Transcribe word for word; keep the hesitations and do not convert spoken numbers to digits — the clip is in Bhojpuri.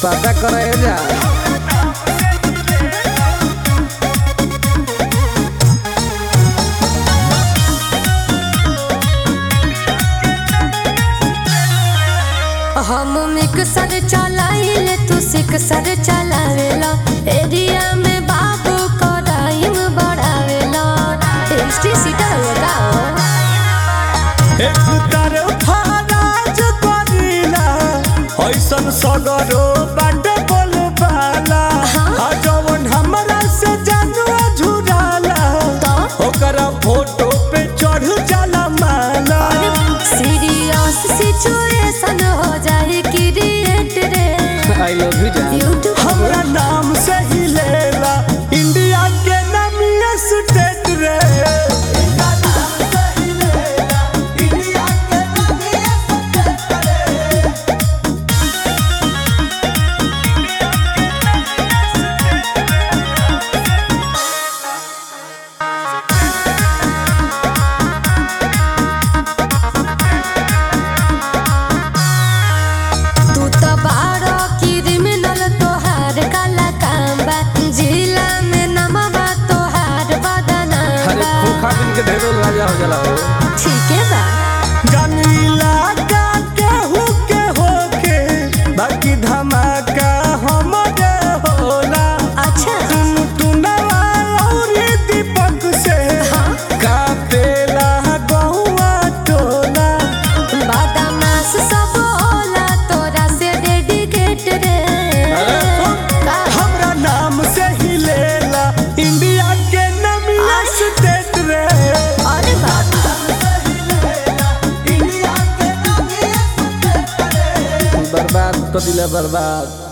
पता करे जा हम मिक्सर चलाइले तू सिक्सर चलावेला एरिया में बाबू कराइम बढ़ावेला एसटी सीटर होगा एक तरफा राज करीला ऐसन सगरो बाट बोलबाला आ जवन हमरा से जानवा झुराला ओकरा फोटो पे चढ़ जाला माला सीरियस सिचुएशन हो जाए क्रिएट रे आई लव यू जान हमरा नाम से ही लेला इंडिया के नामिया स्टेट रे के ढेरों राजा हो जाला हो ठीक है बा जमीला का केहू के होके बाकी धमाका हमरे होला अच्छा तुम टुनवा और दीपक से का पेला गहुआ टोला बादामास सब होला तोरा से डेडिकेट रे हमरा नाम से ही लेला इंडिया के नामिया स्टेट रे अरे बाबा बर्बाद कर दिला बर्बाद।